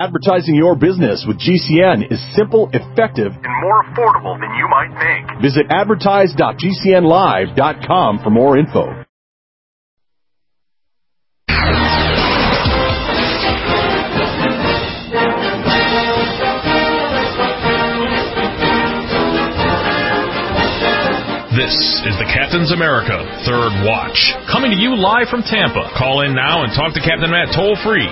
Advertising your business with GCN is simple, effective, and more affordable than you might think. Visit advertise.gcnlive.com for more info. This is the Captain's America Third Watch, coming to you live from Tampa. Call in now and talk to Captain Matt toll-free,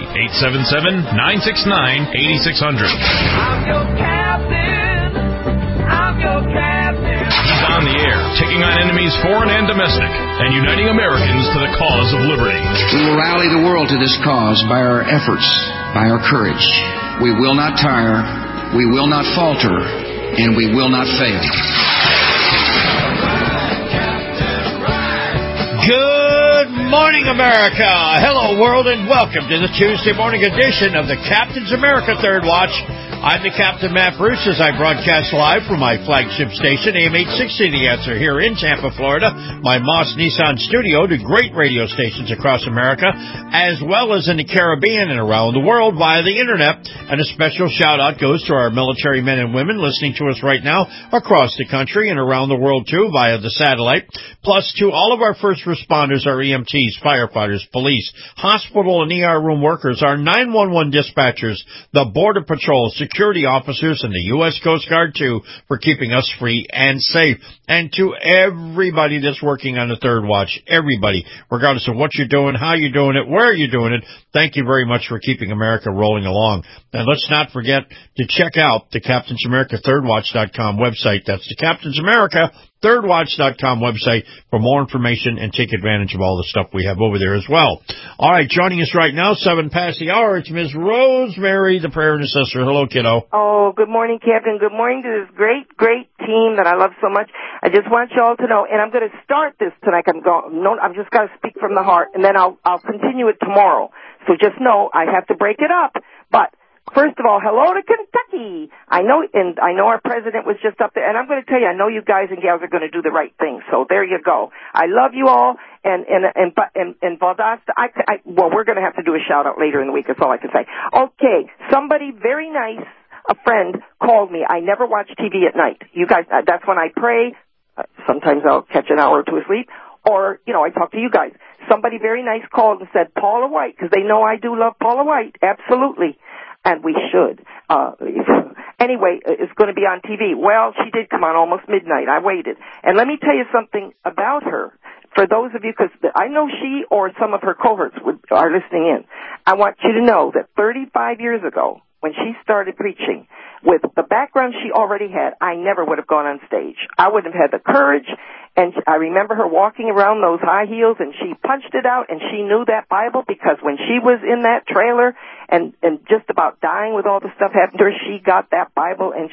877-969-8600. I'm your captain. I'm your captain. He's on the air, taking on enemies foreign and domestic, and uniting Americans to the cause of liberty. We will rally the world to this cause by our efforts, by our courage. We will not tire, we will not falter, and we will not fail. Good morning, America. Hello, world, and welcome to the Tuesday morning edition of the Captain's America Third Watch. I'm the Captain, Matt Bruce, as I broadcast live from my flagship station, AM 860 The Answer, here in Tampa, Florida. My Moss Nissan studio to great radio stations across America, as well as in the Caribbean and around the world via the Internet. And a special shout-out goes to our military men and women listening to us right now across the country and around the world, too, via the satellite. Plus, to all of our first responders, our EMTs, firefighters, police, hospital and ER room workers, our 911 dispatchers, the Border Patrol, security officers, and the U.S. Coast Guard, too, for keeping us free and safe. And to everybody that's working on the Third Watch, everybody, regardless of what you're doing, how you're doing it, where you're doing it, thank you very much for keeping America rolling along. And let's not forget to check out the Captain's America ThirdWatch.com website. That's the Captain's America ThirdWatch.com website for more information and take advantage of all the stuff we have over there as well. All right, joining us right now, 7 past the hour, it's Ms. Rosemary, the prayer intercessor. Hello, kiddo. Oh, good morning, Captain. Good morning to this great, great team that I love so much. I just want you all to know, and I'm going to start this tonight. I'm just going to speak from the heart, and then I'll continue it tomorrow. So just know I have to break it up. But first of all, hello to Kentucky. I know our president was just up there, and I'm going to tell you, I know you guys and gals are going to do the right thing. So there you go. I love you all, and Valdosta. Well, we're going to have to do a shout out later in the week. That's all I can say. Okay, somebody very nice, a friend, called me. I never watch TV at night. You guys, that's when I pray. Sometimes I'll catch an hour or two of sleep, or I talk to you guys. Somebody very nice called and said Paula White, because they know I do love Paula White, absolutely. And we should. Anyway, it's going to be on TV. Well, she did come on almost midnight. I waited. And let me tell you something about her. For those of you, because I know she or some of her cohorts are listening in, I want you to know that 35 years ago, when she started preaching, with the background she already had, I never would have gone on stage. I wouldn't have had the courage, and I remember her walking around those high heels, and she punched it out, and she knew that Bible, because when she was in that trailer and just about dying with all the stuff happened to her, she got that Bible, and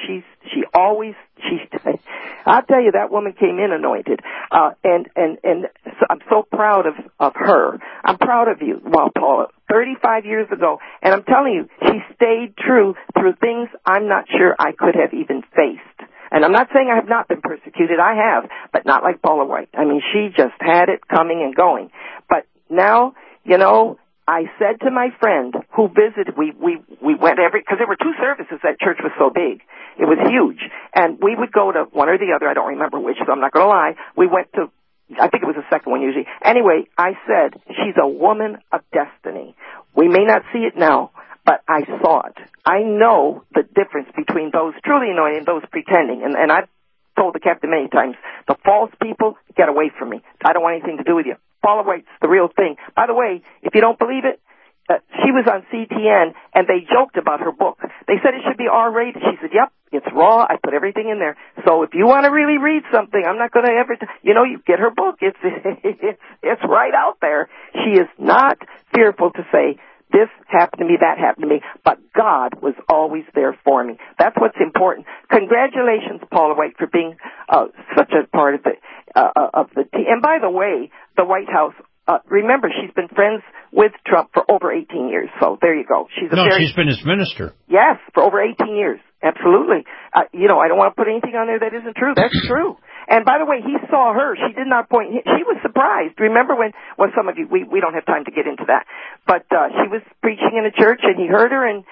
I'll tell you, that woman came in anointed. And so I'm so proud of her. I'm proud of you, Paula. 35 years ago, and I'm telling you, she stayed true through things I'm not sure I could have even faced. And I'm not saying I have not been persecuted. I have, but not like Paula White. I mean, she just had it coming and going. But now, I said to my friend who visited, we went because there were 2 services. That church was so big. It was huge. And we would go to one or the other. I don't remember which, so I'm not going to lie. We went to, I think it was the second one usually. Anyway, I said, she's a woman of destiny. We may not see it now, but I saw it. I know the difference between those truly anointed and those pretending. And I've told the captain many times, the false people, get away from me. I don't want anything to do with you. Paula White's the real thing. By the way, if you don't believe it, she was on CTN, and they joked about her book. They said it should be R-rated. She said, yep, it's raw. I put everything in there. So if you want to really read something, I'm not going to ever, you get her book. It's right out there. She is not fearful to say, this happened to me, that happened to me, but God was always there for me. That's what's important. Congratulations, Paula White, for being such a part of the team. And by the way, the White House, remember, she's been friends with Trump for over 18 years. So there you go. She's been his minister. Yes, for over 18 years. Absolutely. I don't want to put anything on there that isn't true. That's true. And by the way, he saw her. She did not point. She was surprised. Remember when some of you, we don't have time to get into that. But she was preaching in a church, and he heard her, and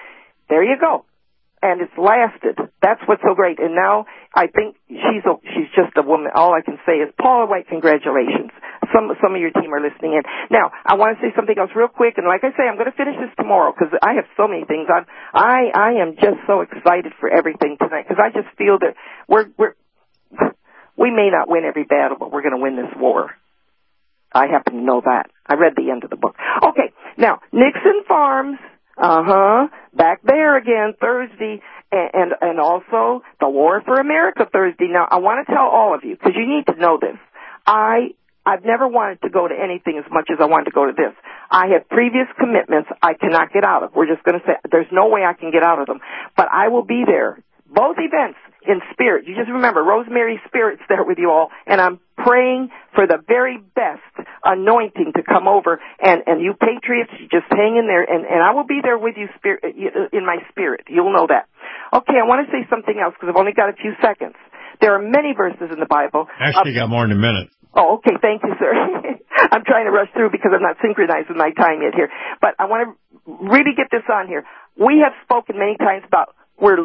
There you go. And it's lasted. That's what's so great. And now I think she's just a woman. All I can say is, Paula White, congratulations. Some of your team are listening in. Now, I want to say something else real quick. And like I say, I'm going to finish this tomorrow because I have so many things. I am just so excited for everything tonight because I just feel that we may not win every battle, but we're going to win this war. I happen to know that. I read the end of the book. Okay. Now, Nixon Farms. Back there again Thursday, and also the War for America Thursday. Now, I want to tell all of you, because you need to know this. I've never wanted to go to anything as much as I wanted to go to this. I have previous commitments I cannot get out of. We're just going to say, there's no way I can get out of them. But I will be there. Both events in spirit. You just remember, Rosemary's Spirit's there with you all, and I'm praying for the very best anointing to come over, and you patriots, you just hang in there, and I will be there with you in my spirit. You'll know that. Okay, I want to say something else, because I've only got a few seconds. There are many verses in the Bible. Actually, got more than a minute. Oh, okay, thank you, sir. I'm trying to rush through because I'm not synchronized with my time yet here. But I want to really get this on here. We have spoken many times about we're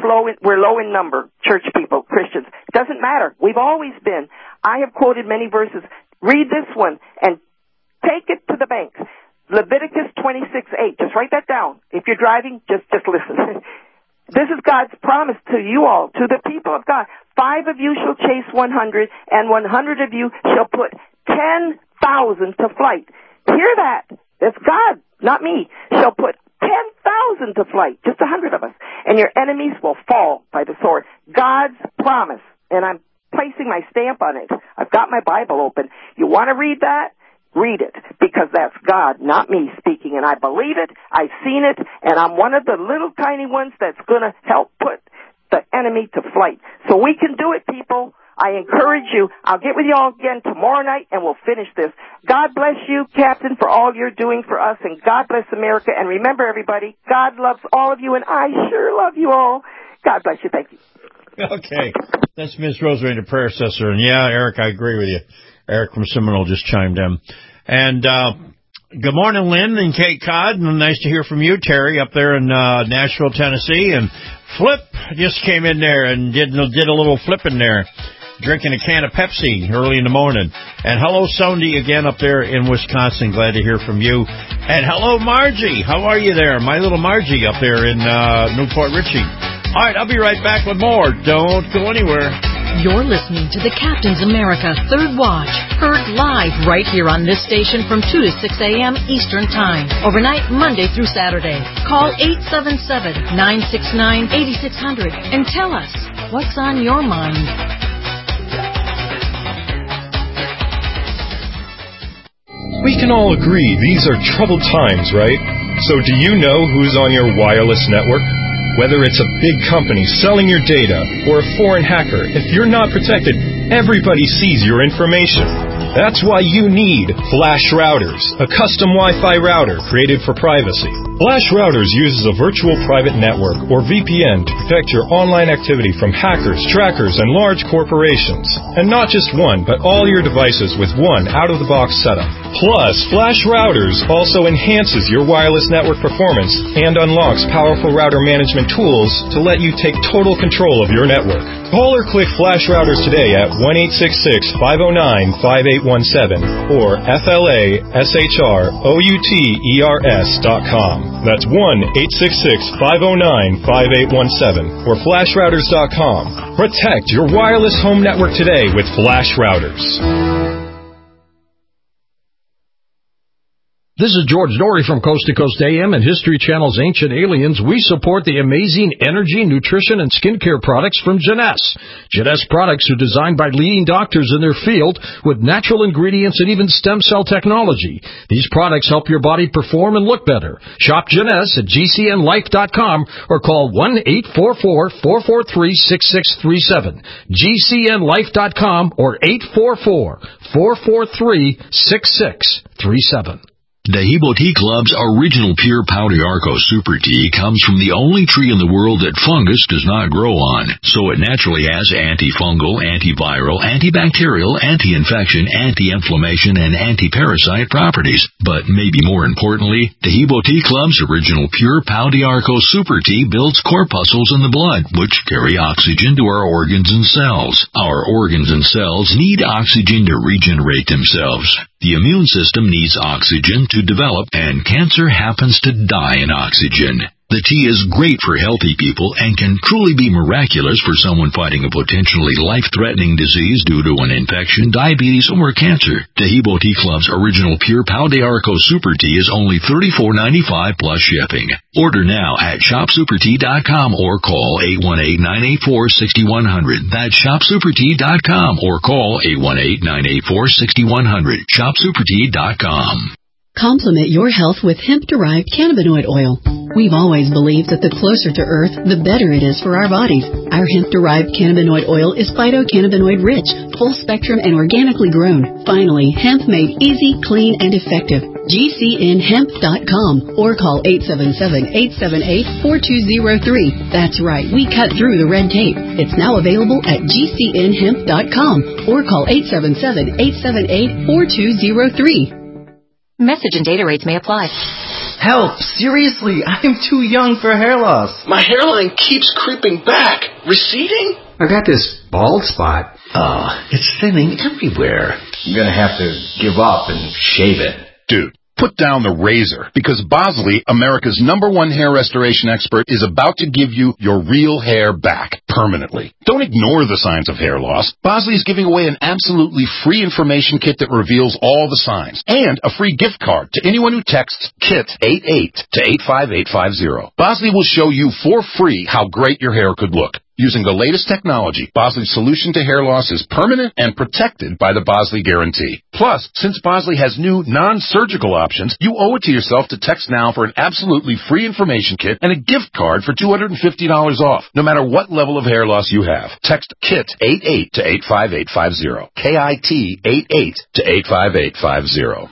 low in number, church people, Christians. It doesn't matter. We've always been. I have quoted many verses. Read this one and take it to the bank. Leviticus 26:8. Just write that down. If you're driving, just listen. This is God's promise to you all, to the people of God. 5 of you shall chase 100, and 100 of you shall put 10,000 to flight. Hear that? That's God, not me. Shall put 10,000 to flight, just 100 of us, and your enemies will fall by the sword. God's promise, and I'm placing my stamp on it. I've got my Bible open. You want to read that? Read it, because that's God, not me speaking, and I believe it, I've seen it, and I'm one of the little tiny ones that's going to help put the enemy to flight. So we can do it, people. I encourage you. I'll get with you all again tomorrow night, and we'll finish this. God bless you, Captain, for all you're doing for us, and God bless America. And remember, everybody, God loves all of you, and I sure love you all. God bless you. Thank you. Okay. That's Miss Rosemary, the prayer sister. And, yeah, Eric, I agree with you. Eric from Seminole just chimed in. And good morning, Lynn and Cape Cod. Nice to hear from you, Terry, up there in Nashville, Tennessee. And Flip just came in there and did a little flipping there, drinking a can of Pepsi early in the morning. And hello, Sondi, again up there in Wisconsin. Glad to hear from you. And hello, Margie. How are you there? My little Margie up there in Newport Richey. All right, I'll be right back with more. Don't go anywhere. You're listening to the Captain's America Third Watch, heard live right here on this station from 2 to 6 a.m. Eastern Time, overnight Monday through Saturday. Call 877-969-8600 and tell us what's on your mind. We can all agree these are troubled times, right? So do you know who's on your wireless network? Whether it's a big company selling your data or a foreign hacker, if you're not protected, everybody sees your information. That's why you need Flash Routers, a custom Wi-Fi router created for privacy. Flash Routers uses a virtual private network, or VPN, to protect your online activity from hackers, trackers, and large corporations. And not just one, but all your devices with one out-of-the-box setup. Plus, Flash Routers also enhances your wireless network performance and unlocks powerful router management tools to let you take total control of your network. Call or click Flash Routers today at 1-866-509-5817 or FLASHROUTERS.com. That's 1-866-509-5817 or FlashRouters.com. Protect your wireless home network today with Flash Routers. This is George Dory from Coast to Coast AM and History Channel's Ancient Aliens. We support the amazing energy, nutrition, and skincare products from Jeunesse. Jeunesse products are designed by leading doctors in their field with natural ingredients and even stem cell technology. These products help your body perform and look better. Shop Jeunesse at GCNlife.com or call 1-844-443-6637. GCNlife.com or 844-443-6637. Dahibo Tea Club's original pure Pau d'Arco Super Tea comes from the only tree in the world that fungus does not grow on, so it naturally has antifungal, antiviral, antibacterial, anti-infection, anti-inflammation, and anti-parasite properties. But maybe more importantly, Dahibo Tea Club's original pure Pau d'Arco Super Tea builds corpuscles in the blood, which carry oxygen to our organs and cells. Our organs and cells need oxygen to regenerate themselves. The immune system needs oxygen to develop, and cancer happens to die in oxygen. The tea is great for healthy people and can truly be miraculous for someone fighting a potentially life-threatening disease due to an infection, diabetes, or cancer. Dahibo Tea Club's original pure Pau d'Arco Super Tea is only $34.95 plus shipping. Order now at shopsupertea.com or call 818-984-6100. That's shopsupertea.com or call 818-984-6100. shopsupertea.com. Complement your health with hemp-derived cannabinoid oil. We've always believed that the closer to Earth, the better it is for our bodies. Our hemp-derived cannabinoid oil is phytocannabinoid-rich, full-spectrum, and organically grown. Finally, hemp made easy, clean, and effective. GCNhemp.com or call 877-878-4203. That's right, we cut through the red tape. It's now available at GCNhemp.com or call 877-878-4203. Message and data rates may apply. Help! Seriously, I'm too young for hair loss. My hairline keeps creeping back. Receding? I got this bald spot. It's thinning everywhere. I'm gonna have to give up and shave it. Dude, put down the razor, because Bosley, America's #1 hair restoration expert, is about to give you your real hair back permanently. Don't ignore the signs of hair loss. Bosley is giving away an absolutely free information kit that reveals all the signs, and a free gift card to anyone who texts KIT88 to 85850. Bosley will show you for free how great your hair could look. Using the latest technology, Bosley's solution to hair loss is permanent and protected by the Bosley Guarantee. Plus, since Bosley has new non-surgical options, you owe it to yourself to text now for an absolutely free information kit and a gift card for $250 off, no matter what level of hair loss you have. Text KIT88 to 85850. KIT88 to 85850.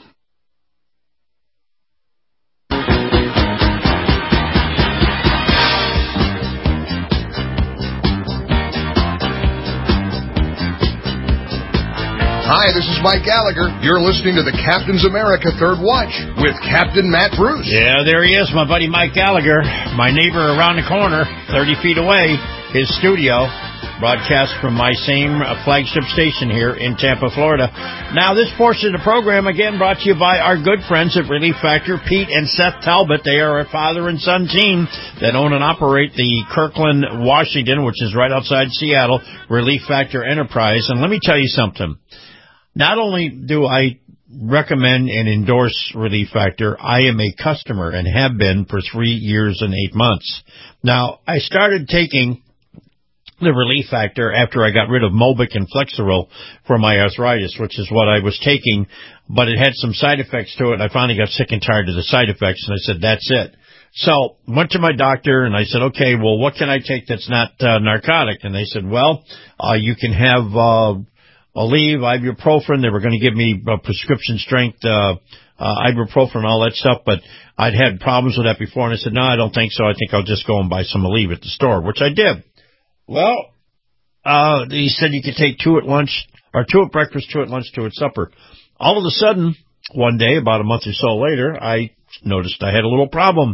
Hi, this is Mike Gallagher. You're listening to the Captain's America Third Watch with Captain Matt Bruce. Yeah, there he is, my buddy Mike Gallagher, my neighbor around the corner, 30 feet away, his studio, broadcast from my same flagship station here in Tampa, Florida. Now, this portion of the program, again, brought to you by our good friends at Relief Factor, Pete and Seth Talbot. They are a father and son team that own and operate the Kirkland, Washington, which is right outside Seattle, Relief Factor Enterprise. And let me tell you something. Not only do I recommend and endorse Relief Factor, I am a customer and have been for 3 years and 8 months. Now, I started taking the Relief Factor after I got rid of Mobic and Flexeril for my arthritis, which is what I was taking, but it had some side effects to it, and I finally got sick and tired of the side effects, and I said, that's it. So, went to my doctor, and I said, okay, well, what can I take that's not narcotic? And they said, well, you can have Aleve, ibuprofen. They were going to give me prescription strength ibuprofen and all that stuff, but I'd had problems with that before, and I said, no, I don't think so. I think I'll just go and buy some Aleve at the store, which I did. Well, he said you could take 2 at lunch, or 2 at breakfast, 2 at lunch, 2 at supper. All of a sudden, one day, about a month or so later, I noticed I had a little problem.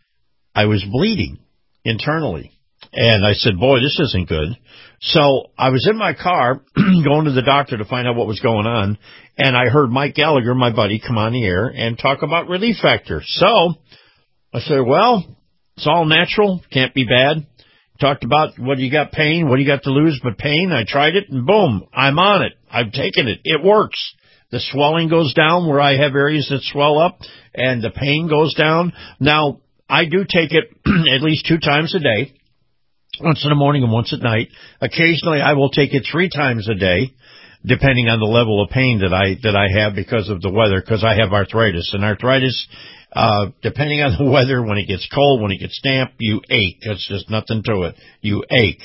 I was bleeding internally. And I said, boy, this isn't good. So I was in my car going to the doctor to find out what was going on, and I heard Mike Gallagher, my buddy, come on the air and talk about Relief Factor. So I said, well, it's all natural, can't be bad. Talked about what do you got pain, what do you got to lose but pain. I tried it, and boom, I'm on it. I've taken it. It works. The swelling goes down where I have areas that swell up, and the pain goes down. Now, I do take it at least 2 times a day. Once in the morning and once at night. Occasionally, I will take it 3 times a day, depending on the level of pain that I have because of the weather, because I have arthritis. And arthritis, depending on the weather, when it gets cold, when it gets damp, you ache. There's just nothing to it. You ache.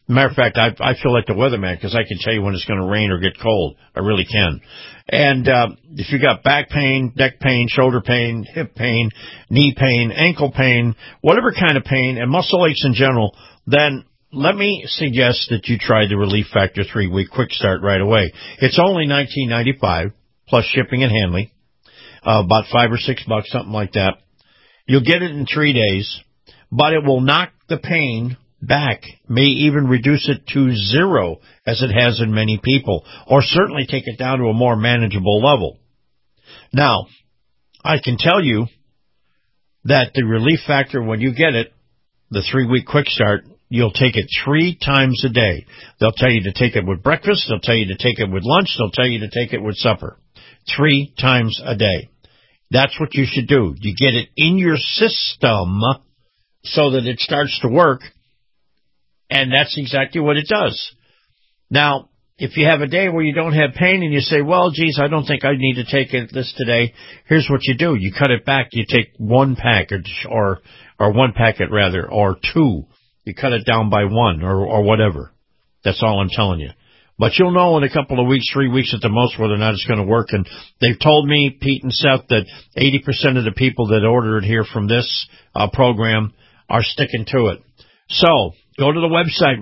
Matter of fact, I feel like the weatherman because I can tell you when it's going to rain or get cold. I really can. And if you got back pain, neck pain, shoulder pain, hip pain, knee pain, ankle pain, whatever kind of pain, and muscle aches in general, then let me suggest that you try the Relief Factor 3-week quick start right away. It's only $19.95 plus shipping and handling, about $5 or $6, something like that. You'll get it in 3 days, but it will knock the pain back, may even reduce it to 0, as it has in many people, or certainly take it down to a more manageable level. Now, I can tell you that the Relief Factor, when you get it, the 3-week quick start, you'll take it 3 times a day. They'll tell you to take it with breakfast, they'll tell you to take it with lunch, they'll tell you to take it with supper. 3 times a day. That's what you should do. You get it in your system so that it starts to work. And that's exactly what it does. Now, if you have a day where you don't have pain and you say, well, geez, I don't think I need to take this today, here's what you do. You cut it back. You take 1 package or 1 packet rather, or 2. You cut it down by 1 or whatever. That's all I'm telling you. But you'll know in a couple of weeks, 3 weeks at the most, whether or not it's going to work. And they've told me, Pete and Seth, that 80% of the people that ordered here from this program are sticking to it. So, go to the website,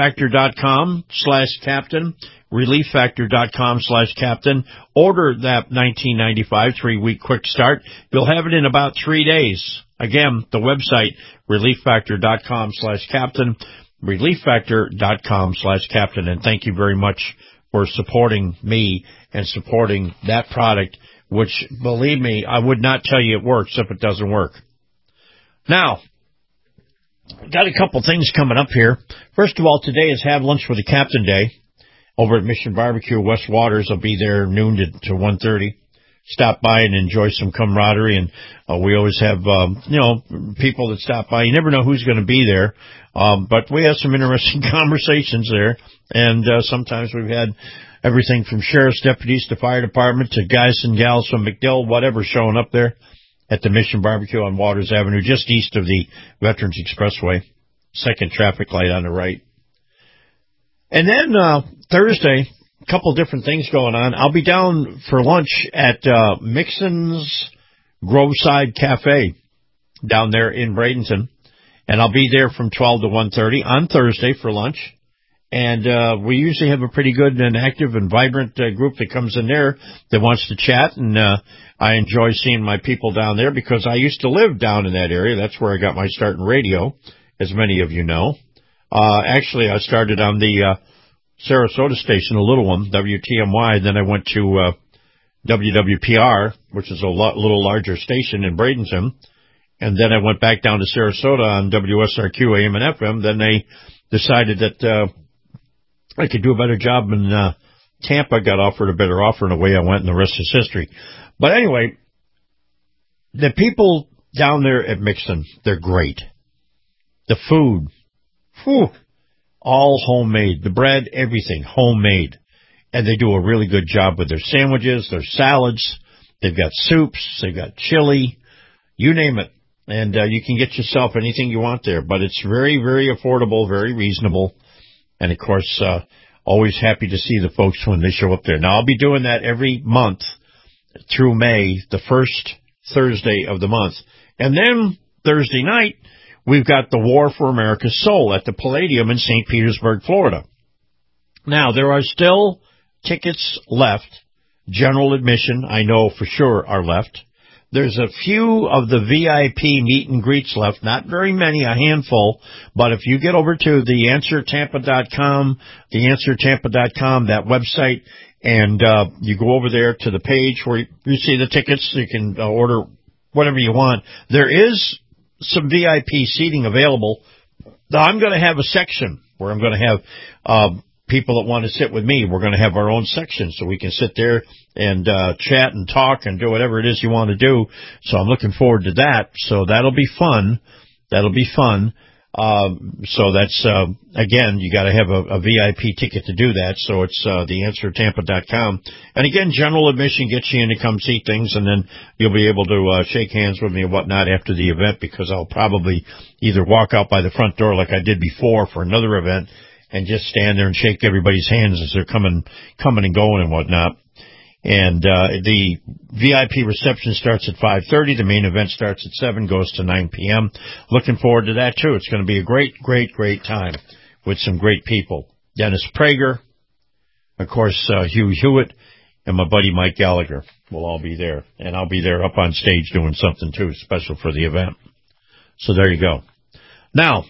relieffactor.com/captain, relieffactor.com/captain. Order that $19.95 3-week quick start. You'll have it in about 3 days. Again, the website, relieffactor.com/captain, relieffactor.com/captain. And thank you very much for supporting me and supporting that product, which, believe me, I would not tell you it works if it doesn't work. Now, got a couple things coming up here. First of all, today is Have Lunch with the Captain Day over at Mission Barbecue, West Waters. I'll be there noon to 1:30. Stop by and enjoy some camaraderie. And we always have, people that stop by. You never know who's going to be there. But we have some interesting conversations there. And sometimes we've had everything from sheriff's deputies to fire department to guys and gals from McDill, whatever, showing up there at the Mission Barbecue on Waters Avenue, just east of the Veterans Expressway, second traffic light on the right. And then Thursday, a couple different things going on. I'll be down for lunch at Mixon's Groveside Cafe down there in Bradenton, and I'll be there from 12 to 1:30 on Thursday for lunch. And we usually have a pretty good and active and vibrant group that comes in there that wants to chat, and I enjoy seeing my people down there because I used to live down in that area. That's where I got my start in radio, as many of you know. Actually, I started on the Sarasota station, a little one, WTMY, then I went to WWPR, which is a little larger station in Bradenton, and then I went back down to Sarasota on WSRQ AM and FM. Then they decided that I could do a better job in Tampa, got offered a better offer, and away I went, and the rest is history. But anyway, the people down there at Mixon, they're great. The food, all homemade. The bread, everything, homemade. And they do a really good job with their sandwiches, their salads. They've got soups, they've got chili, you name it. And you can get yourself anything you want there. But it's very, very affordable, very reasonable. And, of course, always happy to see the folks when they show up there. Now, I'll be doing that every month through May, the first Thursday of the month. And then Thursday night, we've got the War for America's Soul at the Palladium in St. Petersburg, Florida. Now, there are still tickets left. General admission, I know for sure, are left. There's a few of the VIP meet and greets left, not very many, a handful, but if you get over to theanswertampa.com, that website, and you go over there to the page where you see the tickets, you can order whatever you want. There is some VIP seating available. Now, I'm going to have a section where I'm going to have people that want to sit with me. We're going to have our own section so we can sit there and chat and talk and do whatever it is you want to do. So I'm looking forward to that. So that'll be fun. So that's, again, you got to have a VIP ticket to do that. So it's theanswertampa.com. And again, general admission gets you in to come see things, and then you'll be able to shake hands with me and whatnot after the event, because I'll probably either walk out by the front door like I did before for another event and just stand there and shake everybody's hands as they're coming and going and whatnot. And the VIP reception starts at 5:30. The main event starts at 7, goes to 9 p.m. Looking forward to that, too. It's going to be a great, great, great time with some great people. Dennis Prager, of course, Hugh Hewitt, and my buddy Mike Gallagher will all be there. And I'll be there up on stage doing something, too, special for the event. So there you go. Now,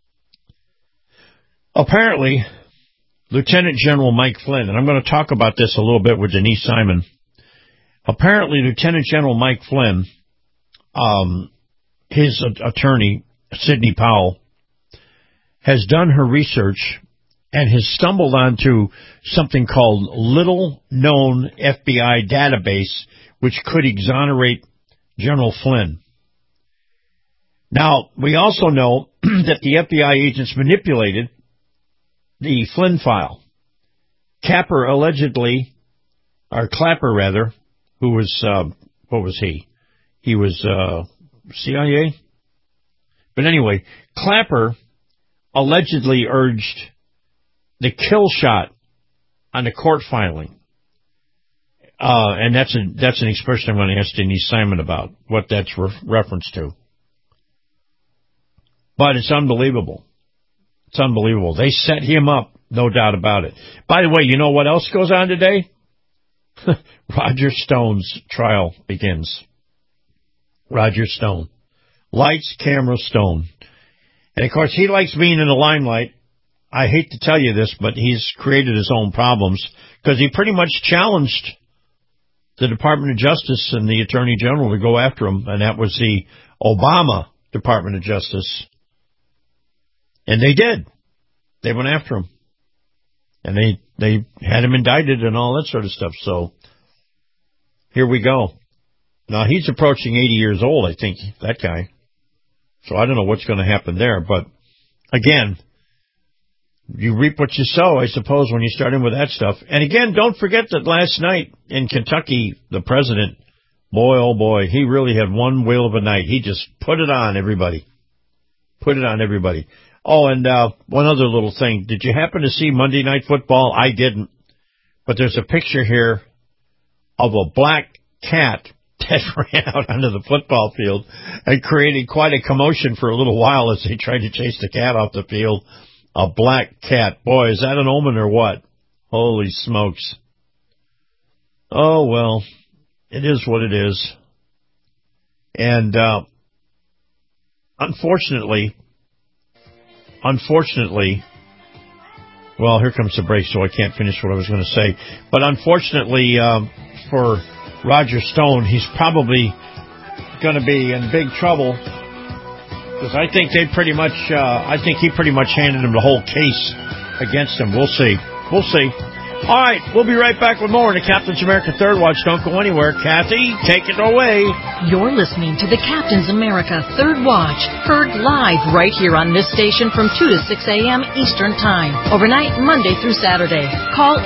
apparently, Lieutenant General Mike Flynn, and I'm going to talk about this a little bit with Denise Simon. Apparently, Lieutenant General Mike Flynn, his attorney, Sidney Powell, has done her research and has stumbled onto something called Little Known FBI Database, which could exonerate General Flynn. Now, we also know that the FBI agents manipulated the Flynn file. Clapper, who was, what was he? He was CIA? But anyway, Clapper allegedly urged the kill shot on the court filing. And that's an expression I'm going to ask Denise Simon about, what that's reference to. But it's unbelievable. It's unbelievable. They set him up, no doubt about it. By the way, you know what else goes on today? Roger Stone's trial begins. Roger Stone. Lights, camera, Stone. And, of course, he likes being in the limelight. I hate to tell you this, but he's created his own problems because he pretty much challenged the Department of Justice and the Attorney General to go after him, and that was the Obama Department of Justice. And they did. They went after him. And they had him indicted and all that sort of stuff. So here we go. Now, he's approaching 80 years old, I think, that guy. So I don't know what's going to happen there. But, again, you reap what you sow, I suppose, when you start in with that stuff. And, again, don't forget that last night in Kentucky, the president, boy, oh, boy, he really had one whale of a night. He just put it on everybody. Put it on everybody. Oh, and one other little thing. Did you happen to see Monday Night Football? I didn't. But there's a picture here of a black cat that ran out onto the football field and created quite a commotion for a little while as they tried to chase the cat off the field. A black cat. Boy, is that an omen or what? Holy smokes. Oh, well, it is what it is. And unfortunately, well, here comes the break, so I can't finish what I was going to say. But unfortunately for Roger Stone, he's probably going to be in big trouble because I think he pretty much handed him the whole case against him. We'll see. All right, we'll be right back with more in the Captain's America Third Watch. Don't go anywhere. Kathy, take it away. You're listening to the Captain's America Third Watch, heard live right here on this station from 2 to 6 a.m. Eastern Time, overnight Monday through Saturday. Call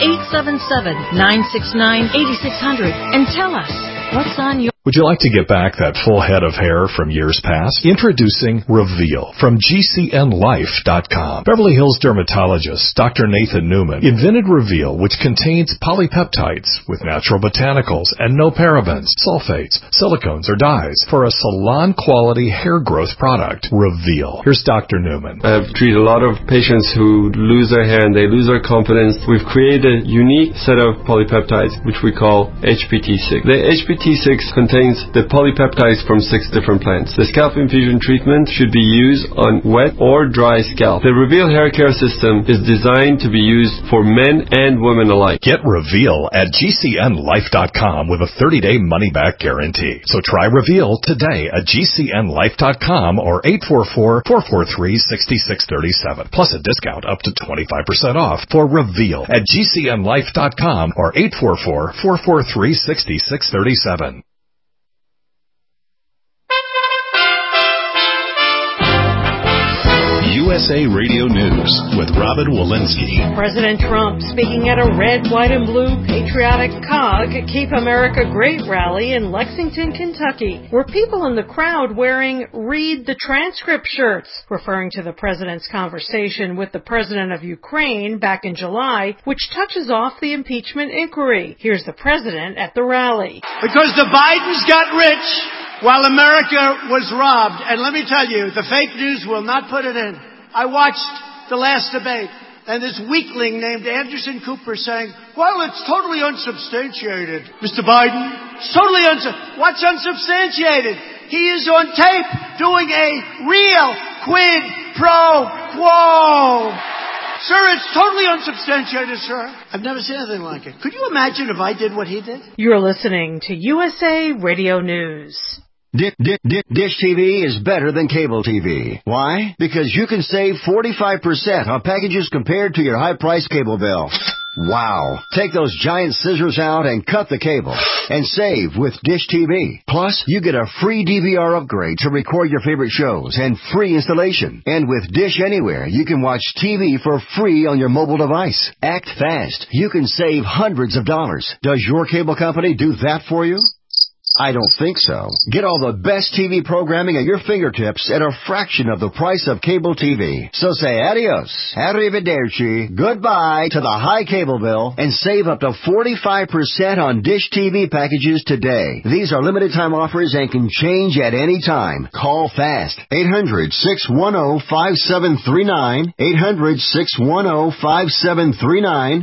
877-969-8600 and tell us what's on your... Would you like to get back that full head of hair from years past? Introducing Reveal from GCNLife.com. Beverly Hills dermatologist Dr. Nathan Newman invented Reveal, which contains polypeptides with natural botanicals and no parabens, sulfates, silicones, or dyes for a salon-quality hair growth product. Reveal. Here's Dr. Newman. I've treated a lot of patients who lose their hair and they lose their confidence. We've created a unique set of polypeptides, which we call HPT6. The HPT6 contains the polypeptides from 6 different plants. The scalp infusion treatment should be used on wet or dry scalp. The Reveal hair care system is designed to be used for men and women alike. Get Reveal at GCNLife.com with a 30-day money-back guarantee. So try Reveal today at GCNLife.com or 844-443-6637. Plus a discount up to 25% off for Reveal at GCNLife.com or 844-443-6637. USA Radio News with Robin Walensky. President Trump speaking at a red, white, and blue patriotic COG Keep America Great rally in Lexington, Kentucky, where people in the crowd wearing Read the Transcript shirts, referring to the president's conversation with the president of Ukraine back in July, which touches off the impeachment inquiry. Here's the president at the rally. Because the Bidens got rich while America was robbed. And let me tell you, the fake news will not put it in. I watched the last debate, and this weakling named Anderson Cooper saying, well, it's totally unsubstantiated. Mr. Biden, it's totally what's unsubstantiated? He is on tape doing a real quid pro quo. Sir, it's totally unsubstantiated, sir. I've never seen anything like it. Could you imagine if I did what he did? You're listening to USA Radio News. Dish TV is better than cable TV. Why? Because you can save 45% on packages compared to your high-priced cable bill. Wow. Take those giant scissors out and cut the cable and save with Dish TV. Plus, you get a free DVR upgrade to record your favorite shows and free installation. And with Dish Anywhere, you can watch TV for free on your mobile device. Act fast. You can save hundreds of dollars. Does your cable company do that for you? I don't think so. Get all the best TV programming at your fingertips at a fraction of the price of cable TV. So say adios, arrivederci, goodbye to the high cable bill and save up to 45% on Dish TV packages today. These are limited time offers and can change at any time. Call fast. 800-610-5739. 800-610-5739.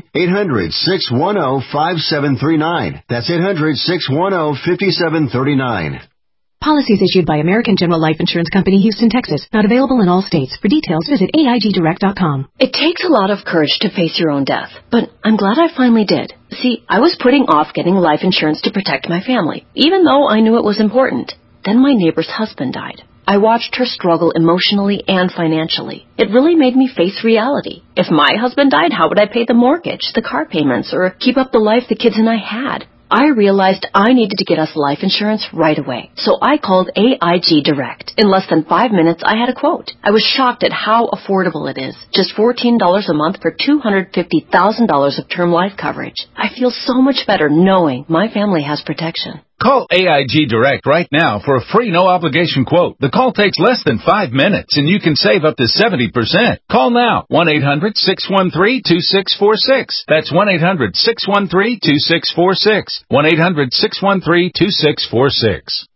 800-610-5739. That's 800-610-5739. Policies issued by American General Life Insurance Company, Houston, Texas. Not available in all states. For details, visit AIGdirect.com. It takes a lot of courage to face your own death, but I'm glad I finally did. See, I was putting off getting life insurance to protect my family, even though I knew it was important. Then my neighbor's husband died. I watched her struggle emotionally and financially. It really made me face reality. If my husband died, how would I pay the mortgage, the car payments, or keep up the life the kids and I had? I realized I needed to get us life insurance right away, so I called AIG Direct. In less than 5 minutes, I had a quote. I was shocked at how affordable it is. Just $14 a month for $250,000 of term life coverage. I feel so much better knowing my family has protection. Call AIG Direct right now for a free no-obligation quote. The call takes less than 5 minutes, and you can save up to 70%. Call now, 1-800-613-2646. That's 1-800-613-2646. 1-800-613-2646.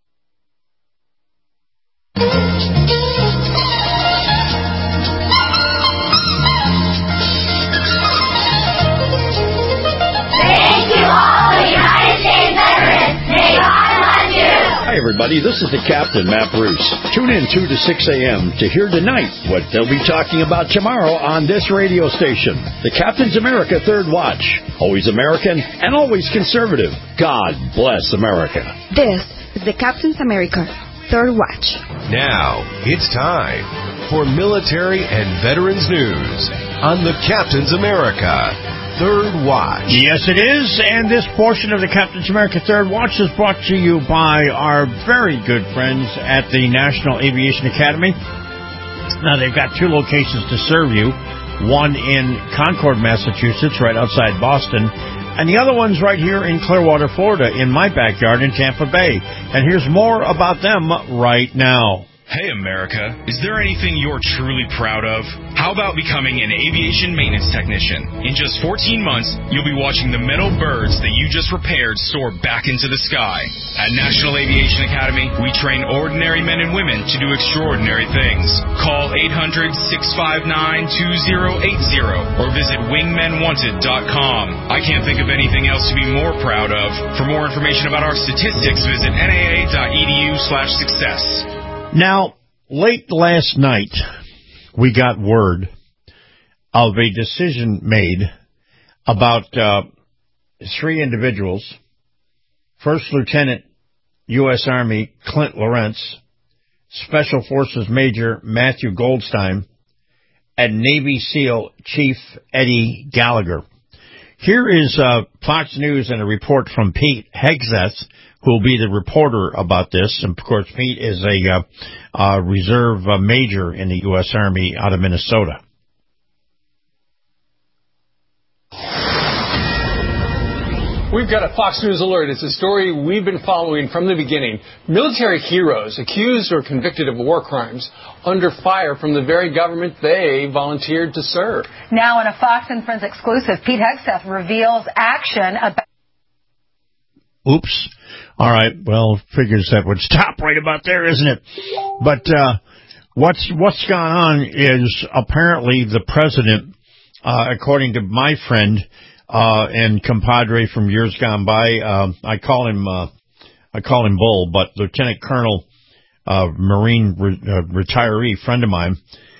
Hi, everybody. This is the Captain, Matt Bruce. Tune in 2 to 6 a.m. to hear tonight what they'll be talking about tomorrow on this radio station. The Captain's America Third Watch. Always American and always conservative. God bless America. This is the Captain's America Third Watch. Now, it's time for military and veterans news on the Captain's America Third Watch. Yes, it is, and this portion of the Captain's America Third Watch is brought to you by our very good friends at the National Aviation Academy. Now, they've got 2 locations to serve you, one in Concord, Massachusetts, right outside Boston, and the other one's right here in Clearwater, Florida, in my backyard in Tampa Bay. And here's more about them right now. Hey, America, is there anything you're truly proud of? How about becoming an aviation maintenance technician? In just 14 months, you'll be watching the metal birds that you just repaired soar back into the sky. At National Aviation Academy, we train ordinary men and women to do extraordinary things. Call 800-659-2080 or visit wingmenwanted.com. I can't think of anything else to be more proud of. For more information about our statistics, visit naa.edu/success. Now, late last night, we got word of a decision made about 3 individuals. First Lieutenant U.S. Army Clint Lawrence, Special Forces Major Matthew Goldstein, and Navy SEAL Chief Eddie Gallagher. Here is Fox News and a report from Pete Hegseth, who will be the reporter about this. And, of course, Pete is a reserve major in the U.S. Army out of Minnesota. We've got a Fox News alert. It's a story we've been following from the beginning. Military heroes accused or convicted of war crimes under fire from the very government they volunteered to serve. Now in a Fox and Friends exclusive, Pete Hegseth reveals action about... Oops. All right. Well, figures that would stop right about there, isn't it? But what's gone on is apparently the president, according to my friend, and compadre from years gone by, I call him Bull, but Lieutenant Colonel, Marine retiree friend of mine,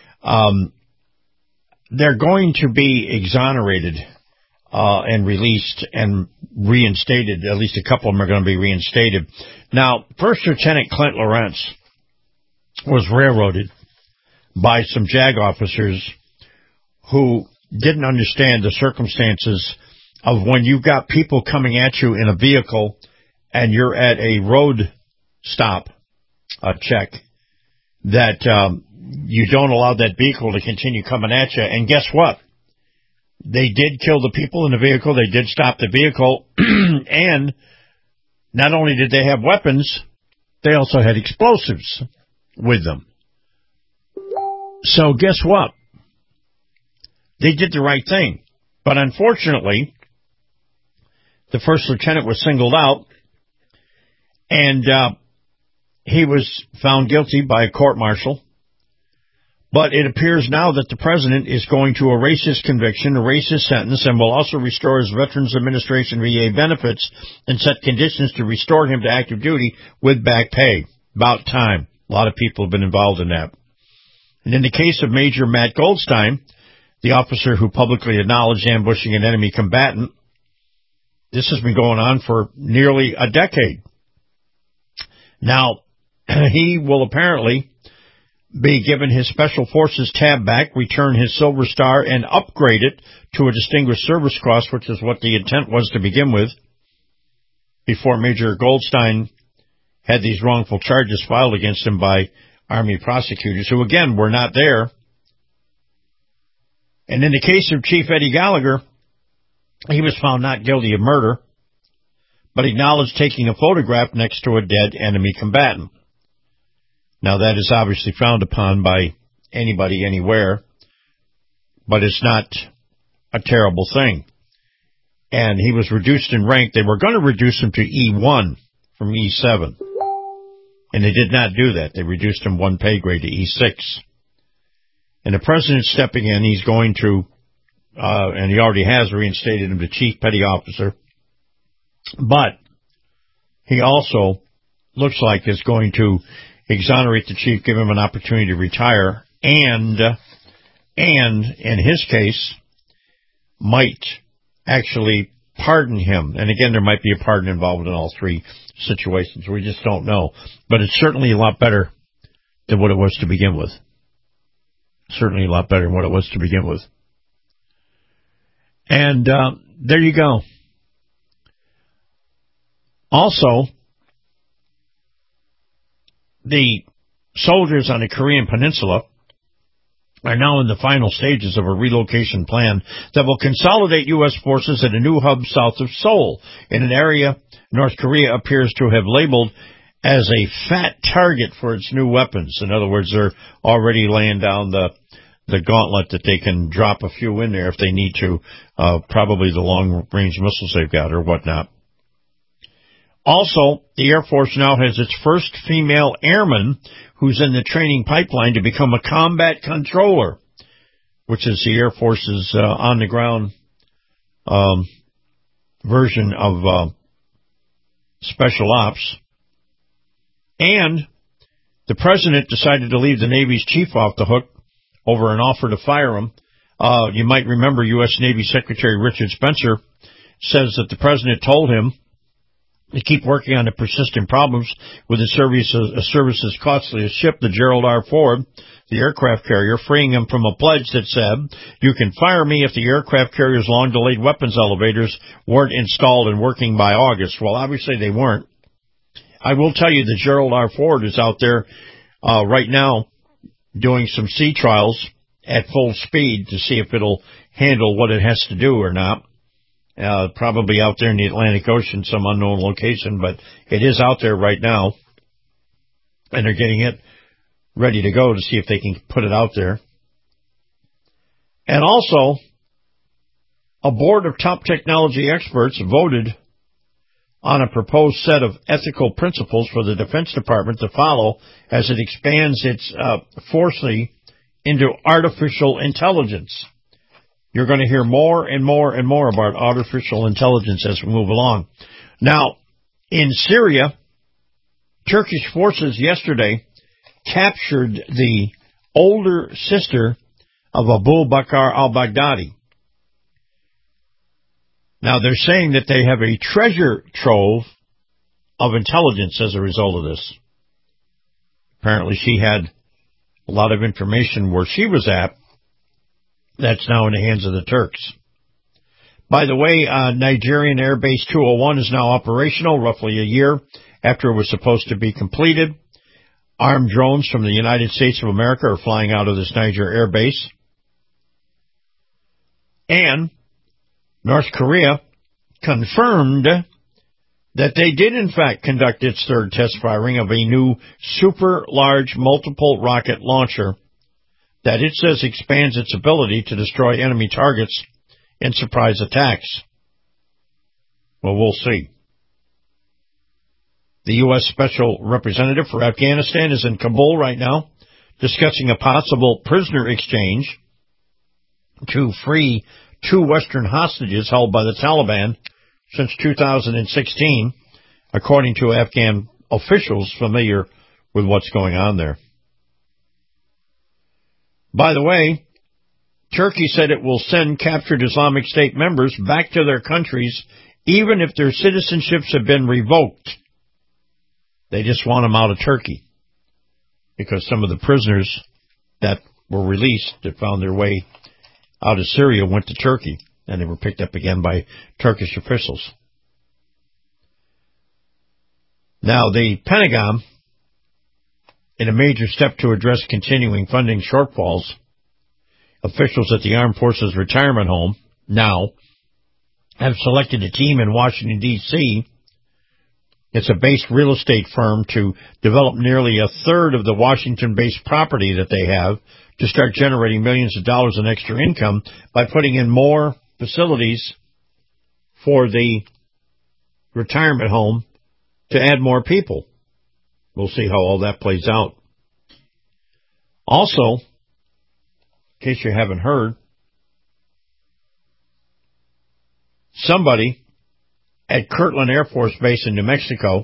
they're going to be exonerated, and released and reinstated. At least a couple of them are going to be reinstated. Now, First Lieutenant Clint Lawrence was railroaded by some JAG officers who didn't understand the circumstances of when you've got people coming at you in a vehicle and you're at a road stop check, that you don't allow that vehicle to continue coming at you. And guess what? They did kill the people in the vehicle. They did stop the vehicle. And not only did they have weapons, they also had explosives with them. So guess what? They did the right thing. But unfortunately, the first lieutenant was singled out, and he was found guilty by a court-martial. But it appears now that the president is going to erase his conviction, erase his sentence, and will also restore his Veterans Administration VA benefits and set conditions to restore him to active duty with back pay. About time. A lot of people have been involved in that. And in the case of Major Matt Goldstein, the officer who publicly acknowledged ambushing an enemy combatant, this has been going on for nearly a decade. Now, he will apparently be given his Special Forces tab back, return his Silver Star, and upgrade it to a Distinguished Service Cross, which is what the intent was to begin with, before Major Goldstein had these wrongful charges filed against him by Army prosecutors, who, again, were not there. And in the case of Chief Eddie Gallagher, he was found not guilty of murder, but acknowledged taking a photograph next to a dead enemy combatant. Now, that is obviously frowned upon by anybody, anywhere, but it's not a terrible thing. And he was reduced in rank. They were going to reduce him to E1 from E7, and they did not do that. They reduced him one pay grade to E6. And the president's stepping in. He's going to, and he already has reinstated him to Chief Petty Officer, but he also looks like is going to exonerate the chief, give him an opportunity to retire, and in his case, might actually pardon him. And again, there might be a pardon involved in all three situations. We just don't know. But it's certainly a lot better than what it was to begin with. Certainly a lot better than what it was to begin with. And there you go. Also, the soldiers on the Korean Peninsula are now in the final stages of a relocation plan that will consolidate U.S. forces at a new hub south of Seoul, in an area North Korea appears to have labeled as a fat target for its new weapons. In other words, they're already laying down the gauntlet that they can drop a few in there if they need to, probably the long-range missiles they've got or whatnot. Also, the Air Force now has its first female airman who's in the training pipeline to become a combat controller, which is the Air Force's on-the-ground version of special ops. And the president decided to leave the Navy's chief off the hook over an offer to fire him. You might remember U.S. Navy Secretary Richard Spencer says that the president told him They keep working on the persistent problems with the service's costliest ship, the Gerald R. Ford, the aircraft carrier, freeing them from a pledge that said, "You can fire me if the aircraft carrier's long-delayed weapons elevators weren't installed and working by August." Well, obviously they weren't. I will tell you the Gerald R. Ford is out there right now doing some sea trials at full speed to see if it'll handle what it has to do or not. Probably out there in the Atlantic Ocean, some unknown location, but it is out there right now, and they're getting it ready to go to see if they can put it out there. And also, a board of top technology experts voted on a proposed set of ethical principles for the Defense Department to follow as it expands its forcefully into artificial intelligence. You're going to hear more and more and more about artificial intelligence as we move along. Now, in Syria, Turkish forces yesterday captured the older sister of Abu Bakr al-Baghdadi. Now, they're saying that they have a treasure trove of intelligence as a result of this. Apparently, she had a lot of information where she was at. That's now in the hands of the Turks. By the way, Nigerian Air Base 201 is now operational, roughly a year after it was supposed to be completed. Armed drones from the United States of America are flying out of this Niger Air Base. And North Korea confirmed that they did, in fact, conduct its third test firing of a new super large multiple rocket launcher that it says expands its ability to destroy enemy targets in surprise attacks. Well, we'll see. The U.S. Special Representative for Afghanistan is in Kabul right now discussing a possible prisoner exchange to free 2 Western hostages held by the Taliban since 2016, according to Afghan officials familiar with what's going on there. By the way, Turkey said it will send captured Islamic State members back to their countries even if their citizenships have been revoked. They just want them out of Turkey because some of the prisoners that were released that found their way out of Syria went to Turkey, and they were picked up again by Turkish officials. Now, the Pentagon, in a major step to address continuing funding shortfalls, officials at the Armed Forces Retirement Home now have selected a team in Washington, D.C. It's a base real estate firm to develop nearly a third of the Washington-based property that they have to start generating millions of dollars in extra income by putting in more facilities for the retirement home to add more people. We'll see how all that plays out. Also, in case you haven't heard, somebody at Kirtland Air Force Base in New Mexico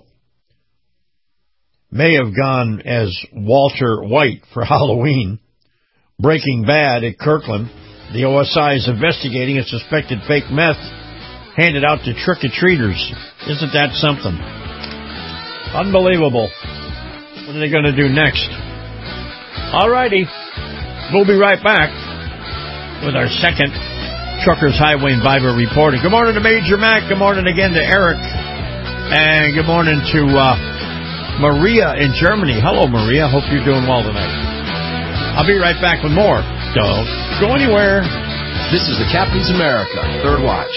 may have gone as Walter White for Halloween. Breaking Bad at Kirtland. The OSI is investigating a suspected fake meth handed out to trick-or-treaters. Isn't that something? Unbelievable. What are they going to do next? All righty. We'll be right back with our second Truckers Highway and Viber reporting. Good morning to Major Mac. Good morning again to Eric. And good morning to Maria in Germany. Hello, Maria. Hope you're doing well tonight. I'll be right back with more. Don't go anywhere. This is the Captain's America Third Watch.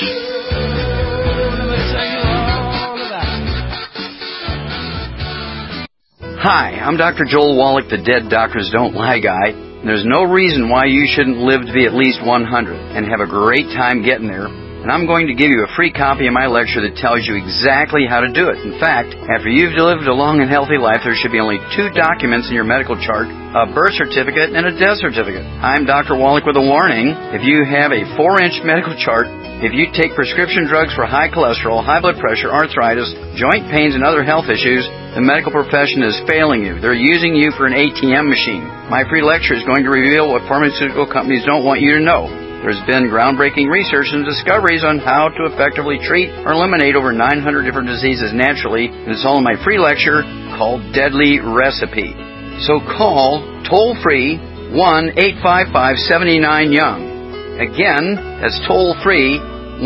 Hi, I'm Dr. Joel Wallach, the Dead Doctors Don't Lie guy. There's no reason why you shouldn't live to be at least 100 and have a great time getting there. And I'm going to give you a free copy of my lecture that tells you exactly how to do it. In fact, after you've lived a long and healthy life, there should be only 2 documents in your medical chart, a birth certificate and a death certificate. I'm Dr. Wallach with a warning. If you have a 4-inch medical chart, if you take prescription drugs for high cholesterol, high blood pressure, arthritis, joint pains, and other health issues, the medical profession is failing you. They're using you for an ATM machine. My free lecture is going to reveal what pharmaceutical companies don't want you to know. There's been groundbreaking research and discoveries on how to effectively treat or eliminate over 900 different diseases naturally, and it's all in my free lecture called Deadly Recipe. So call toll-free 1-855-79-YOUNG. Again, that's toll-free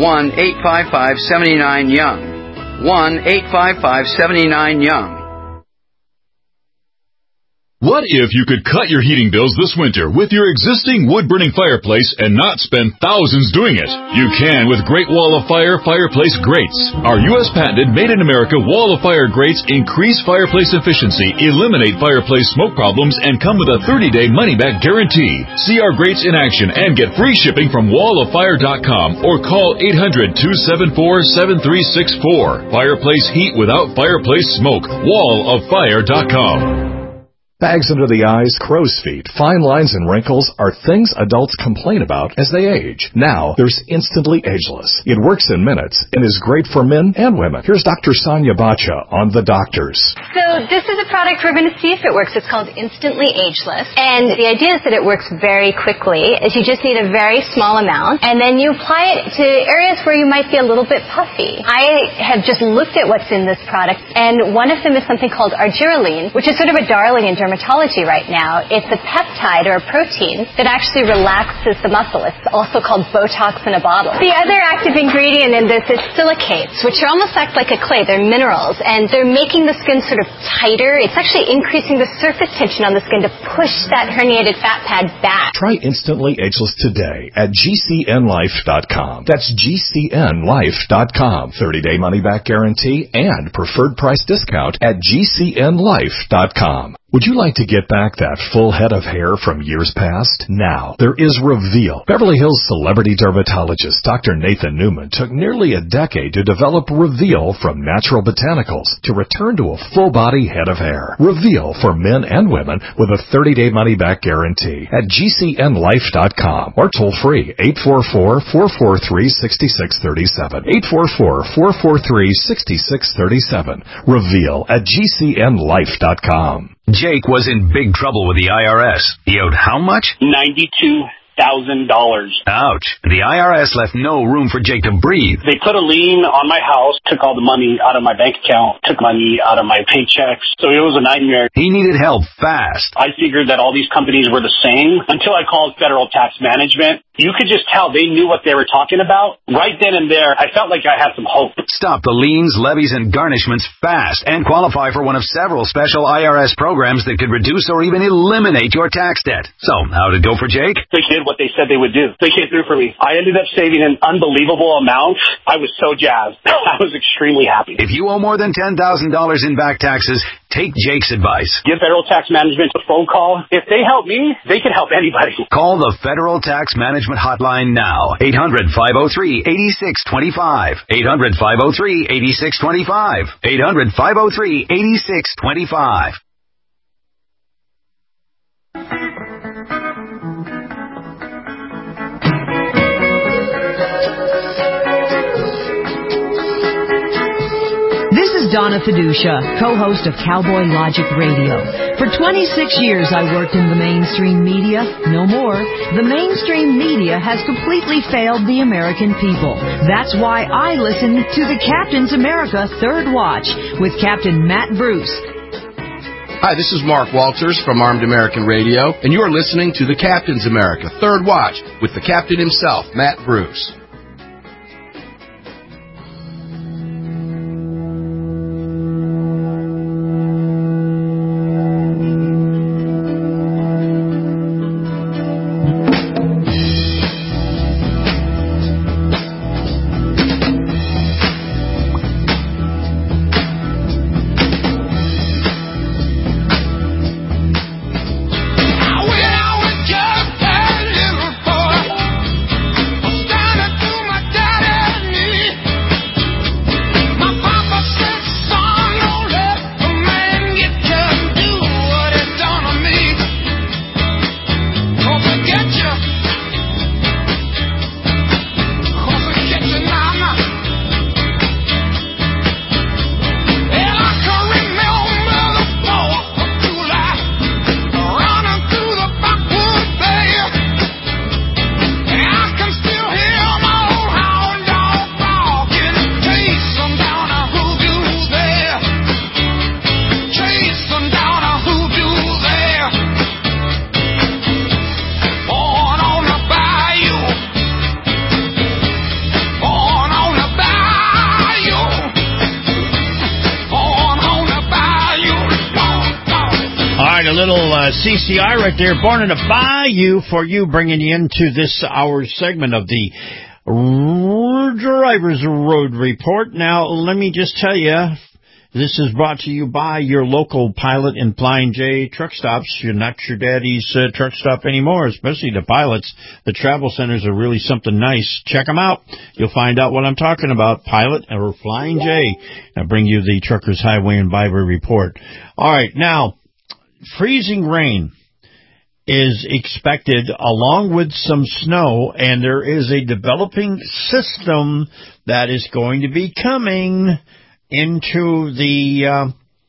1-855-79-YOUNG. 1-855-79-YOUNG. What if you could cut your heating bills this winter with your existing wood-burning fireplace and not spend thousands doing it? You can with Great Wall of Fire fireplace grates. Our U.S. patented made-in-America Wall of Fire grates increase fireplace efficiency, eliminate fireplace smoke problems, and come with a 30-day money-back guarantee. See our grates in action and get free shipping from walloffire.com or call 800-274-7364. Fireplace heat without fireplace smoke. walloffire.com. Bags under the eyes, crow's feet, fine lines, and wrinkles are things adults complain about as they age. Now, there's Instantly Ageless. It works in minutes and is great for men and women. Here's Dr. Sonia Bacha on The Doctors. So this is a product we're going to see if it works. It's called Instantly Ageless. And the idea is that it works very quickly, as you just need a very small amount, and then you apply it to areas where you might be a little bit puffy. I have just looked at what's in this product, and one of them is something called argireline, which is sort of a darling in dermatology right now. It's a peptide or a protein that actually relaxes the muscle. It's also called Botox in a bottle. The other active ingredient in this is silicates, which almost act like a clay. They're minerals, and they're making the skin sort of tighter. It's actually increasing the surface tension on the skin to push that herniated fat pad back. Try Instantly Ageless today at GCNLife.com. That's GCNLife.com. 30-day money-back guarantee and preferred price discount at GCNLife.com. Would you like to get back that full head of hair from years past? Now, there is Reveal. Beverly Hills celebrity dermatologist Dr. Nathan Newman took nearly a decade to develop Reveal from natural botanicals to return to a full-body head of hair. Reveal for men and women with a 30-day money-back guarantee at GCNLife.com or toll-free 844-443-6637. 844-443-6637. Reveal at GCNLife.com. Jake was in big trouble with the IRS. He owed how much? $92,000. Ouch. The IRS left no room for Jake to breathe. They put a lien on my house, took all the money out of my bank account, took money out of my paychecks. So it was a nightmare. He needed help fast. I figured that all these companies were the same until I called Federal Tax Management. You could just tell they knew what they were talking about. Right then and there, I felt like I had some hope. Stop the liens, levies, and garnishments fast and qualify for one of several special IRS programs that could reduce or even eliminate your tax debt. So, how did it go for Jake? They did what they said they would do. They came through for me. I ended up saving an unbelievable amount. I was so jazzed. I was extremely happy. If you owe more than $10,000 in back taxes, take Jake's advice. Give Federal Tax Management a phone call. If they help me, they can help anybody. Call the Federal Tax Management hotline now. 800-503-8625. 800-503-8625. 800-503-8625. This is Donna Fiducia, co-host of Cowboy Logic Radio. For 26 years I worked in the mainstream media. No more. The mainstream media has completely failed the American people. That's why I listen to the Captain's America Third Watch with Captain Matt Bruce. Hi, this is Mark Walters from Armed American Radio, and you are listening to the Captain's America Third Watch with the captain himself, Matt Bruce. I went just a little boy, standing little CCI right there, Born in a Bayou for you, bringing you into this hour's segment of the Driver's Road Report. Now, let me just tell you, this is brought to you by your local Pilot and Flying J truck stops. You're not your daddy's truck stop anymore, especially the Pilots. The travel centers are really something nice. Check them out. You'll find out what I'm talking about. Pilot or Flying J. I bring you the Truckers Highway and Byway Report. All right, now, freezing rain is expected along with some snow, and there is a developing system that is going to be coming into the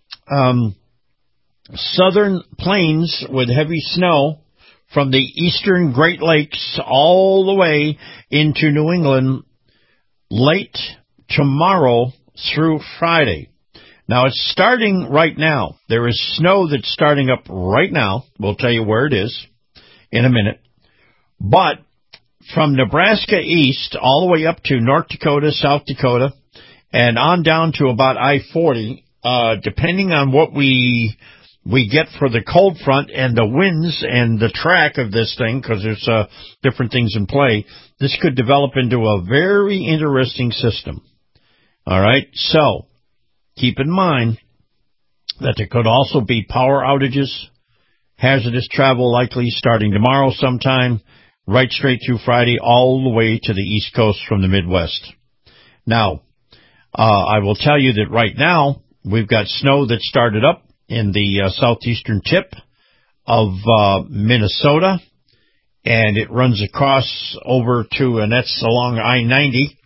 southern plains with heavy snow from the eastern Great Lakes all the way into New England late tomorrow through Friday. Now, it's starting right now. There is snow that's starting up right now. We'll tell you where it is in a minute. But from Nebraska east all the way up to North Dakota, South Dakota, and on down to about I-40, depending on what we get for the cold front and the winds and the track of this thing, because there's different things in play, this could develop into a very interesting system. All right, so keep in mind that there could also be power outages, hazardous travel likely starting tomorrow sometime, right straight through Friday, all the way to the East Coast from the Midwest. Now, I will tell you that right now, we've got snow that started up in the southeastern tip of Minnesota, and it runs across over to, and that's along I-90,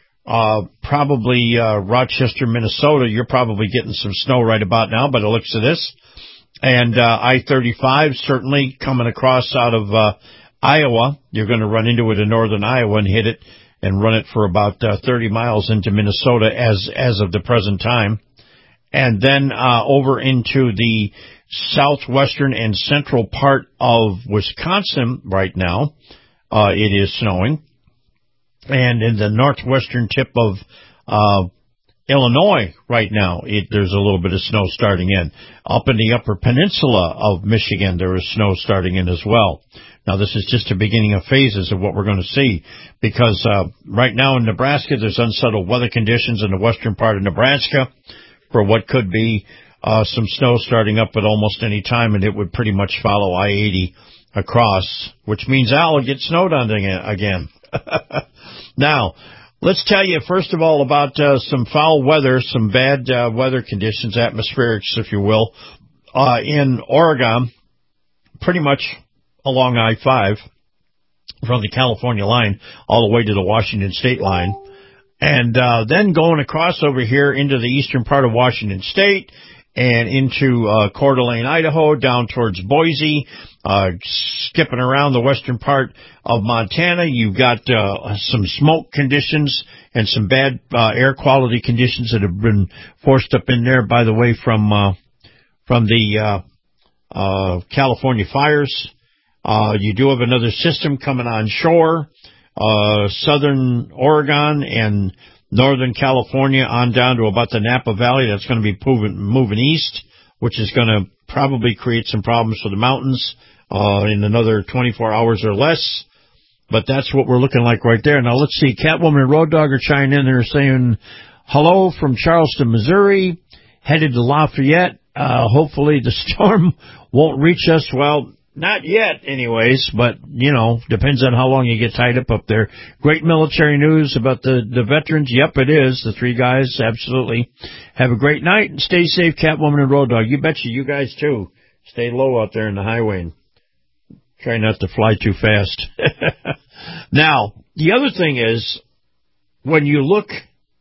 probably Rochester, Minnesota. You're probably getting some snow right about now by the looks of this. And I-35 certainly coming across out of Iowa. You're going to run into it in northern Iowa and hit it and run it for about 30 miles into Minnesota as of the present time. And then over into the southwestern and central part of Wisconsin right now, it is snowing. And in the northwestern tip of Illinois right now, there's a little bit of snow starting in. Up in the upper peninsula of Michigan, there is snow starting in as well. Now, this is just the beginning of phases of what we're going to see, because right now in Nebraska, there's unsettled weather conditions in the western part of Nebraska for what could be some snow starting up at almost any time, and it would pretty much follow I-80 across, which means Al will get snowed on again. Now, let's tell you, first of all, about some foul weather, some bad weather conditions, atmospherics, if you will, in Oregon, pretty much along I-5 from the California line all the way to the Washington State line. And then going across over here into the eastern part of Washington State and into Coeur d'Alene, Idaho, down towards Boise, skipping around the western part of Montana. You've got some smoke conditions and some bad air quality conditions that have been forced up in there, by the way, from the California fires. You do have another system coming on shore, southern Oregon and northern California on down to about the Napa Valley. That's going to be moving east, which is going to probably create some problems for the mountains in another 24 hours or less. But that's what we're looking like right there. Now, let's see. Catwoman and Road Dog are chiming in there saying, hello from Charleston, Missouri, headed to Lafayette. Hopefully the storm won't reach us. Well, not yet, anyways, but, you know, depends on how long you get tied up there. Great military news about the veterans. Yep, it is. The three guys, absolutely. Have a great night and stay safe, Catwoman and Road Dog. You betcha, you guys, too. Stay low out there in the highway and try not to fly too fast. Now, the other thing is, when you look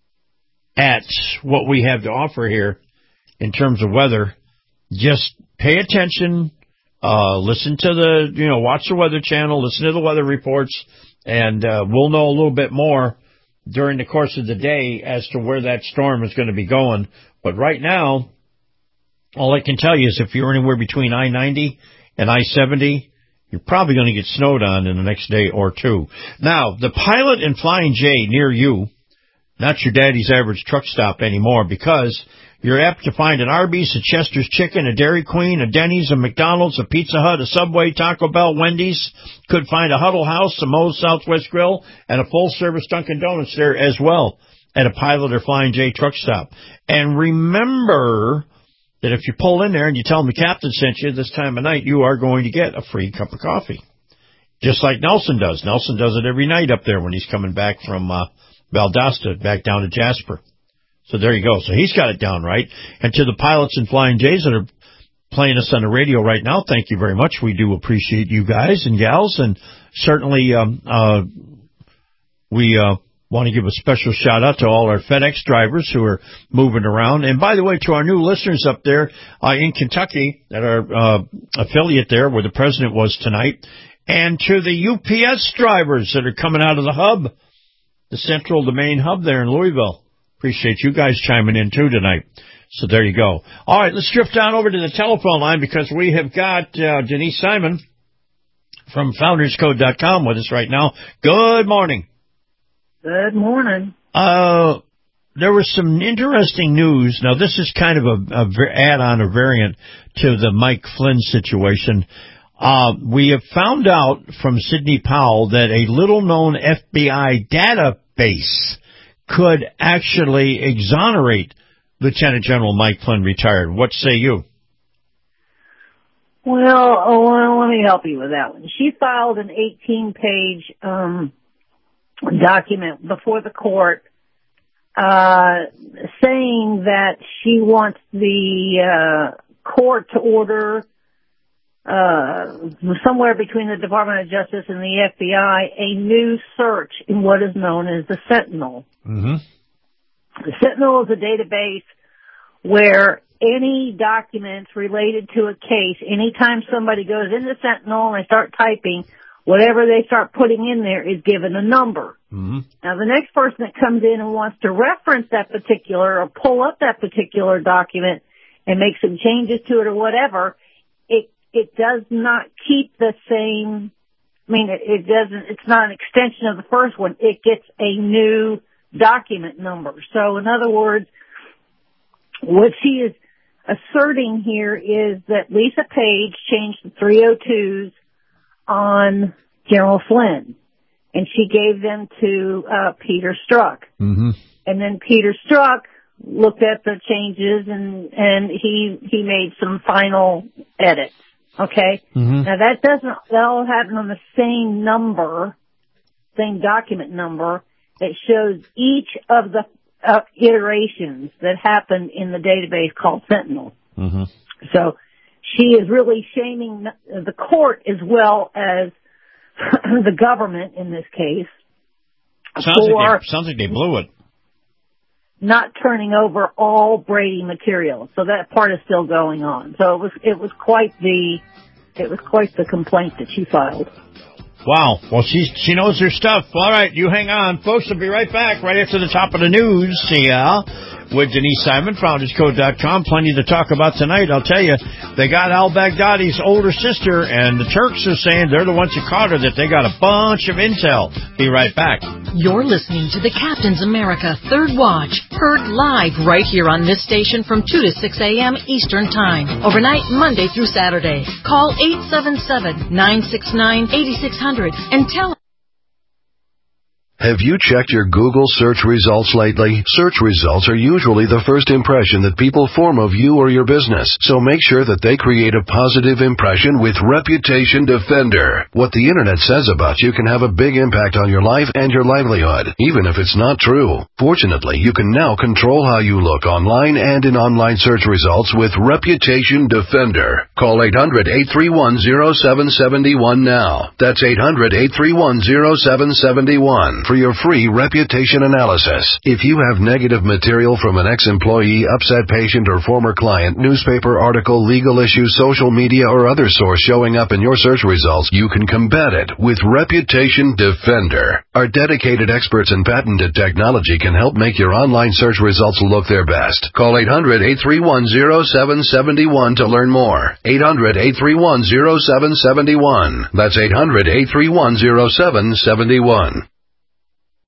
at what we have to offer here in terms of weather, just pay attention. Listen to watch the Weather Channel, listen to the weather reports, and we'll know a little bit more during the course of the day as to where that storm is going to be going. But right now, all I can tell you is if you're anywhere between I-90 and I-70, you're probably going to get snowed on in the next day or two. Now, the Pilot and Flying J near you, not your daddy's average truck stop anymore, because You're apt to find an Arby's, a Chester's Chicken, a Dairy Queen, a Denny's, a McDonald's, a Pizza Hut, a Subway, Taco Bell, Wendy's. Could find a Huddle House, a Moe's Southwest Grill, and a full-service Dunkin' Donuts there as well at a Pilot or Flying J truck stop. And remember that if you pull in there and you tell them the captain sent you this time of night, you are going to get a free cup of coffee. Just like Nelson does. Nelson does it every night up there when he's coming back from Valdosta, back down to Jasper. So there you go. So he's got it down right. And to the pilots and Flying J's that are playing us on the radio right now, thank you very much. We do appreciate you guys and gals. And certainly we want to give a special shout-out to all our FedEx drivers who are moving around. And, by the way, to our new listeners up there in Kentucky at our affiliate there where the president was tonight, and to the UPS drivers that are coming out of the hub, the main hub there in Louisville. Appreciate you guys chiming in, too, tonight. So there you go. All right, let's drift down over to the telephone line because we have got Denise Simon from FoundersCode.com with us right now. Good morning. Good morning. There was some interesting news. Now, this is kind of a add-on or variant to the Mike Flynn situation. We have found out from Sidney Powell that a little-known FBI database could actually exonerate Lieutenant General Mike Flynn, retired. What say you? Well, let me help you with that one. She filed an 18-page document before the court saying that she wants the court to order somewhere between the Department of Justice and the FBI a new search in what is known as the Sentinel. Mm-hmm. The Sentinel is a database where any documents related to a case, anytime somebody goes into Sentinel and they start typing, whatever they start putting in there is given a number. Mm-hmm. Now, the next person that comes in and wants to reference that particular or pull up that particular document and make some changes to it or whatever, it does not keep the same, it's not an extension of the first one. It gets a new document number. So, in other words, what she is asserting here is that Lisa Page changed the 302s on General Flynn, and she gave them to Peter Strzok. Mm-hmm. And then Peter Strzok looked at the changes and he made some final edits. Okay? Mm-hmm. Now that all happen on the same number, same document number that shows each of the iterations that happened in the database called Sentinel. Mm-hmm. So she is really shaming the court as well as the government in this case. Sounds like they blew it. Not turning over all Brady material. So that part is still going on. So it was quite the complaint that she filed. Wow. Well, she knows her stuff. All right, you hang on. Folks, we'll be right back right after the top of the news. Yeah. With Denise Simon, FoundersCode.com. Plenty to talk about tonight. I'll tell you, they got al-Baghdadi's older sister, and the Turks are saying they're the ones who caught her, that they got a bunch of intel. Be right back. You're listening to the Captain's America Third Watch, heard live right here on this station from 2 to 6 a.m. Eastern Time, overnight Monday through Saturday. Call 877-969-8600 and tell. Have you checked your Google search results lately? Search results are usually the first impression that people form of you or your business, so make sure that they create a positive impression with Reputation Defender. What the internet says about you can have a big impact on your life and your livelihood, even if it's not true. Fortunately, you can now control how you look online and in online search results with Reputation Defender. Call 800-831-0771 now. That's 800-831-0771. For your free reputation analysis. If you have negative material from an ex-employee, upset patient, or former client, newspaper article, legal issue, social media, or other source showing up in your search results, you can combat it with Reputation Defender. Our dedicated experts in patented technology can help make your online search results look their best. Call 800-831-0771 to learn more. 800-831-0771. That's 800-831-0771.